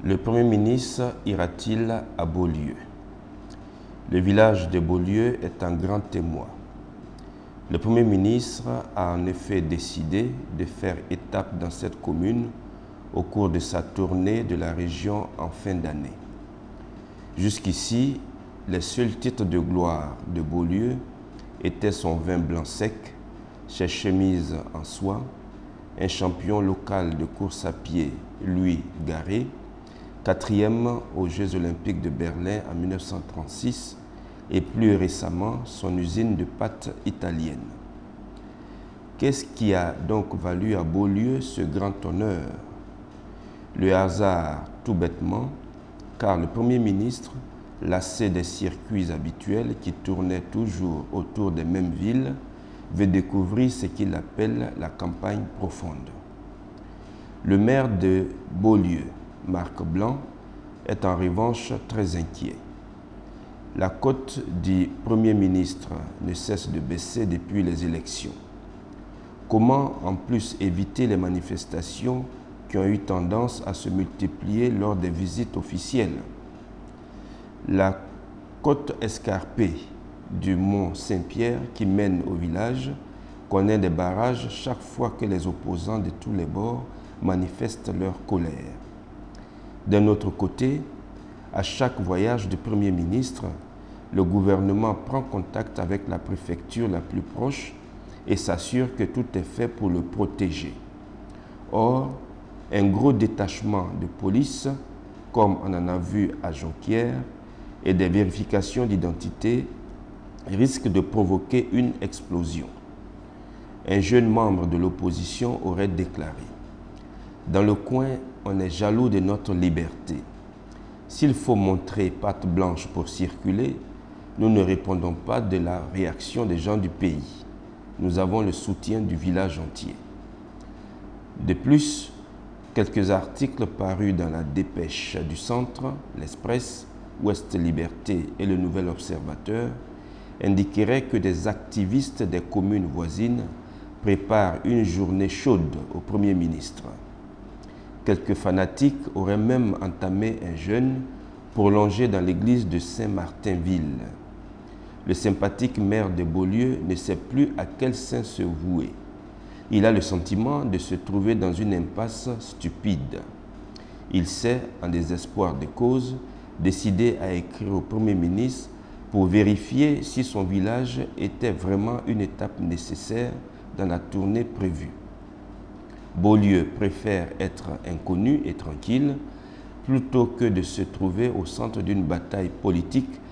Le Premier ministre ira-t-il à Beaulieu? Le village de Beaulieu est un grand témoin. Le Premier ministre a en effet décidé de faire étape dans cette commune au cours de sa tournée de la région en fin d'année. Jusqu'ici, les seuls titres de gloire de Beaulieu étaient son vin blanc sec, ses chemises en soie, un champion local de course à pied, Louis Garré, 4e aux Jeux olympiques de Berlin en 1936 et plus récemment son usine de pâtes italienne. Qu'est-ce qui a donc valu à Beaulieu ce grand honneur? Le hasard, tout bêtement, car le Premier ministre, lassé des circuits habituels qui tournaient toujours autour des mêmes villes, veut découvrir ce qu'il appelle la campagne profonde. Le maire de Beaulieu, Marc Blanc, est en revanche très inquiet. La cote du Premier ministre ne cesse de baisser depuis les élections. Comment en plus éviter les manifestations qui ont eu tendance à se multiplier lors des visites officielles? La côte escarpée du mont Saint-Pierre qui mène au village connaît des barrages chaque fois que les opposants de tous les bords manifestent leur colère. D'un autre côté, à chaque voyage du Premier ministre, le gouvernement prend contact avec la préfecture la plus proche et s'assure que tout est fait pour le protéger. Or, un gros détachement de police, comme on en a vu à Jonquière, et des vérifications d'identité risquent de provoquer une explosion. Un jeune membre de l'opposition aurait déclaré « Dans le coin, on est jaloux de notre liberté. S'il faut montrer patte blanche pour circuler, nous ne répondons pas de la réaction des gens du pays. Nous avons le soutien du village entier. » De plus, quelques articles parus dans la Dépêche du Centre, l'Express, Ouest Liberté et le Nouvel Observateur indiqueraient que des activistes des communes voisines préparent une journée chaude au Premier ministre. Quelques fanatiques auraient même entamé un jeûne prolongé dans l'église de Saint-Martinville. Le sympathique maire de Beaulieu ne sait plus à quel saint se vouer. Il a le sentiment de se trouver dans une impasse stupide. Il s'est, en désespoir de cause, décidé à écrire au Premier ministre pour vérifier si son village était vraiment une étape nécessaire dans la tournée prévue. Beaulieu préfère être inconnu et tranquille plutôt que de se trouver au centre d'une bataille politique